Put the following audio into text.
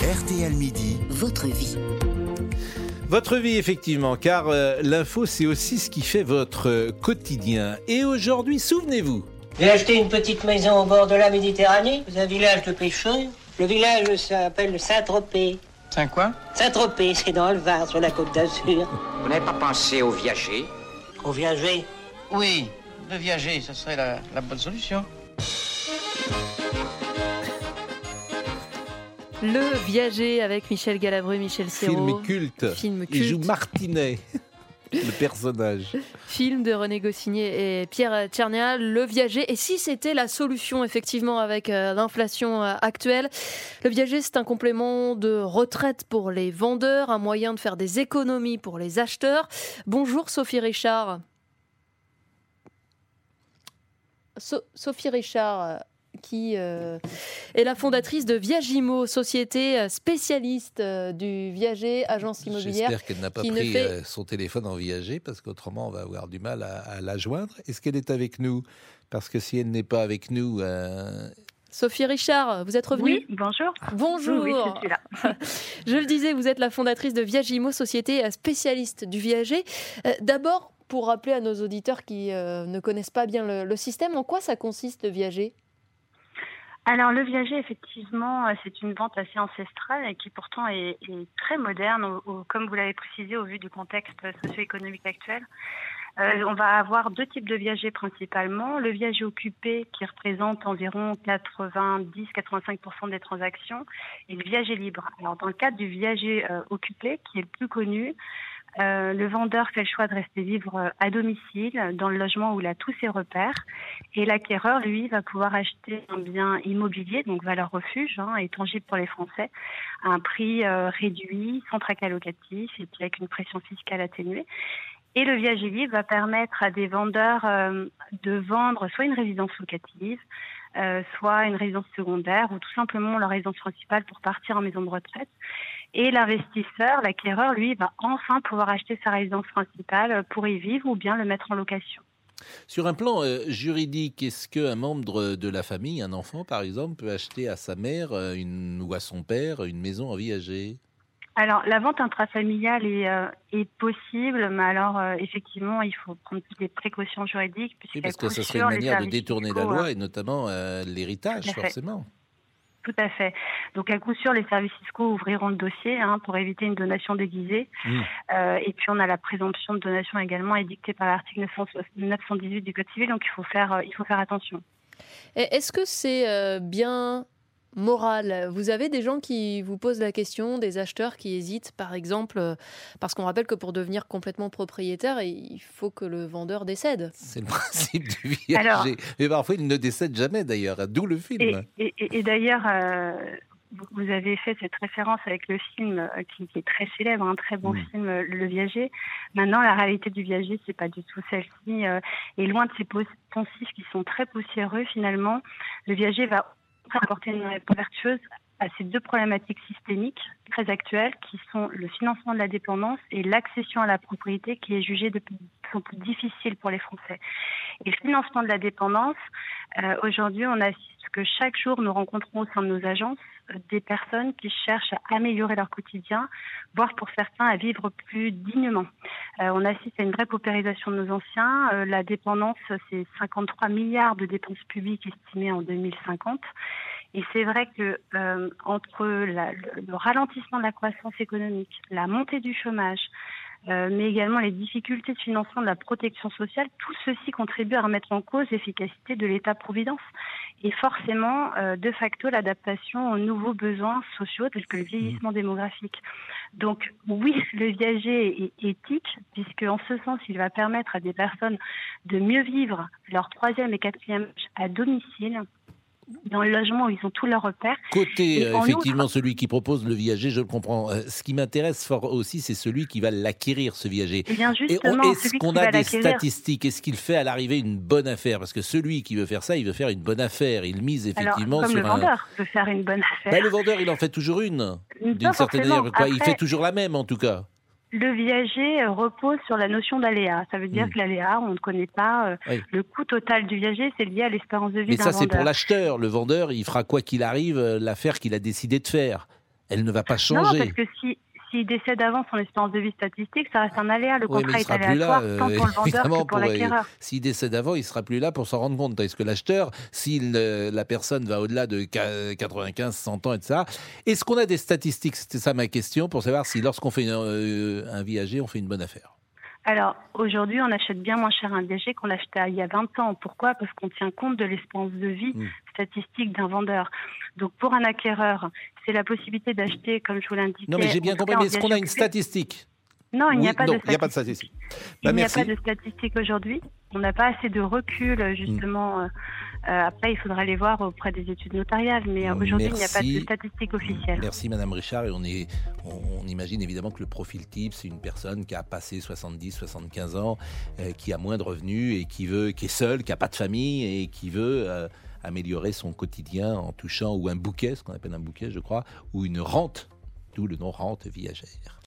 RTL Midi. Votre vie. Votre vie, effectivement, car l'info, c'est aussi ce qui fait votre quotidien. Et aujourd'hui, souvenez-vous. J'ai acheté une petite maison au bord de la Méditerranée, dans un village de pêcheurs. Le village s'appelle Saint-Tropez. C'est quoi? Saint-Tropez, c'est dans le Var, sur la Côte d'Azur. Vous n'avez pas pensé aux viagers? Aux viagers? Oui, de viager, ça serait la bonne solution. Le Viager avec Michel Galabru, Michel Serrault. Film culte. Il joue Martinet, le personnage. Film de René Goscinny et Pierre Tchernia, Le Viager. Et si c'était la solution, effectivement, avec l'inflation actuelle? Le Viager, c'est un complément de retraite pour les vendeurs, un moyen de faire des économies pour les acheteurs. Bonjour Sophie Richard. Sophie Richard, qui est la fondatrice de Viagimo, société spécialiste du viager, agence immobilière. J'espère qu'elle n'a pas pris son téléphone en viager, parce qu'autrement on va avoir du mal à la joindre. Est-ce qu'elle est avec nous? Parce que si elle n'est pas avec nous... Sophie Richard, vous êtes revenue? Oui, bonjour. Bonjour. Oui, je suis là. Je le disais, vous êtes la fondatrice de Viagimo, société spécialiste du viager. D'abord, pour rappeler à nos auditeurs qui ne connaissent pas bien le système, en quoi ça consiste le viager? Alors, le viager, effectivement, c'est une vente assez ancestrale et qui pourtant est très moderne, comme vous l'avez précisé, au vu du contexte socio-économique actuel. On va avoir deux types de viagers principalement. Le viager occupé, qui représente environ 90-85% des transactions, et le viager libre. Alors, dans le cadre du viager occupé, qui est le plus connu, le vendeur fait le choix de rester vivre à domicile, dans le logement où il a tous ses repères. Et l'acquéreur, lui, va pouvoir acheter un bien immobilier, donc valeur refuge, et tangible pour les Français, à un prix réduit, sans tracas locatif, et puis avec une pression fiscale atténuée. Et le viager libre va permettre à des vendeurs de vendre soit une résidence locative, soit une résidence secondaire, ou tout simplement leur résidence principale pour partir en maison de retraite. Et l'investisseur, l'acquéreur, lui, va enfin pouvoir acheter sa résidence principale pour y vivre ou bien le mettre en location. Sur un plan juridique, est-ce qu'un membre de la famille, un enfant par exemple, peut acheter à sa mère ou à son père une maison en viager? Alors, la vente intrafamiliale est possible, mais alors, effectivement, il faut prendre toutes les précautions juridiques. Oui, parce que ça serait une manière de détourner la loi, et notamment l'héritage, forcément. Tout à fait. Donc, à coup sûr, les services fiscaux ouvriront le dossier pour éviter une donation déguisée. Et puis, on a la présomption de donation également édictée par l'article 918 du Code civil, donc il faut faire attention. Et est-ce que c'est bien moral? Vous avez des gens qui vous posent la question, des acheteurs qui hésitent, par exemple, parce qu'on rappelle que pour devenir complètement propriétaire, il faut que le vendeur décède. C'est le principe du viager. Mais parfois, il ne décède jamais, d'ailleurs, d'où le film. Et d'ailleurs, vous avez fait cette référence avec le film qui est très célèbre, un très bon film, Le Viager. Maintenant, la réalité du viager, c'est pas du tout celle-ci. Et loin de ces poncifs qui sont très poussiéreux, finalement, le viager va apporter une réponse vertueuse à ces deux problématiques systémiques très actuelles qui sont le financement de la dépendance et l'accession à la propriété qui est jugée de plus en plus difficile pour les Français. Et le financement de la dépendance, aujourd'hui on assiste que chaque jour nous rencontrons au sein de nos agences des personnes qui cherchent à améliorer leur quotidien, voire pour certains à vivre plus dignement. On assiste à une vraie paupérisation de nos anciens. La dépendance, c'est 53 milliards de dépenses publiques estimées en 2050. Et c'est vrai que entre le ralentissement de la croissance économique, la montée du chômage, mais également les difficultés de financement de la protection sociale, tout ceci contribue à remettre en cause l'efficacité de l'État-providence et forcément, de facto, l'adaptation aux nouveaux besoins sociaux tels que le vieillissement démographique. Donc oui, le viager est éthique puisque en ce sens, il va permettre à des personnes de mieux vivre leur 3e et 4e âge à domicile, dans le logement où ils ont tous leurs repères. Côté, effectivement, celui qui propose le viager, je le comprends. Ce qui m'intéresse fort aussi, c'est celui qui va l'acquérir, ce viager. Et bien justement, est-ce qu'on a des statistiques? Est-ce qu'il fait à l'arrivée une bonne affaire? Parce que celui qui veut faire ça, il veut faire une bonne affaire. Il mise effectivement comme sur le vendeur veut faire une bonne affaire. Le vendeur, il en fait toujours une, d'une certaine manière. Il fait toujours la même, en tout cas. Le viager repose sur la notion d'aléa. Ça veut dire que l'aléa, on ne connaît pas le coût total du viager, c'est lié à l'espérance de vie d'un vendeur. Mais ça, c'est pour l'acheteur. Le vendeur, il fera quoi qu'il arrive l'affaire qu'il a décidé de faire. Elle ne va pas Non, changer. parce que s'il décède avant son espérance de vie statistique, ça reste un aléa. Le Oui, mais contrat il est sera plus aléatoire, là, tant pour le vendeur évidemment, que pour l'acquéreur. s'il décède avant, il sera plus là pour s'en rendre compte. Tandis que l'acheteur, si la personne va au-delà de 95, 100 ans, etc. Est-ce qu'on a des statistiques? C'était ça ma question, pour savoir si lorsqu'on fait un viager, on fait une bonne affaire. Alors, aujourd'hui, on achète bien moins cher un viager qu'on l'achetait il y a 20 ans. Pourquoi ? Parce qu'on tient compte de l'espérance de vie statistique d'un vendeur. Donc, pour un acquéreur, c'est la possibilité d'acheter, comme je vous l'indiquais... Non, mais j'ai bien compris, mais est-ce qu'on a une statistique? Non, il n'y a Oui, pas non, de il n'y a pas de statistique. Il n'y a merci. pas de statistiques aujourd'hui. On n'a pas assez de recul, justement. Après, il faudra les voir auprès des études notariales. Mais aujourd'hui, il n'y a pas de statistiques officielles. Merci, Madame Richard. Et on imagine évidemment que le profil type, c'est une personne qui a passé 70, 75 ans, qui a moins de revenus et qui est seule, qui n'a pas de famille et qui veut améliorer son quotidien en touchant ou un bouquet, ce qu'on appelle un bouquet, je crois, ou une rente, d'où le nom rente viagère.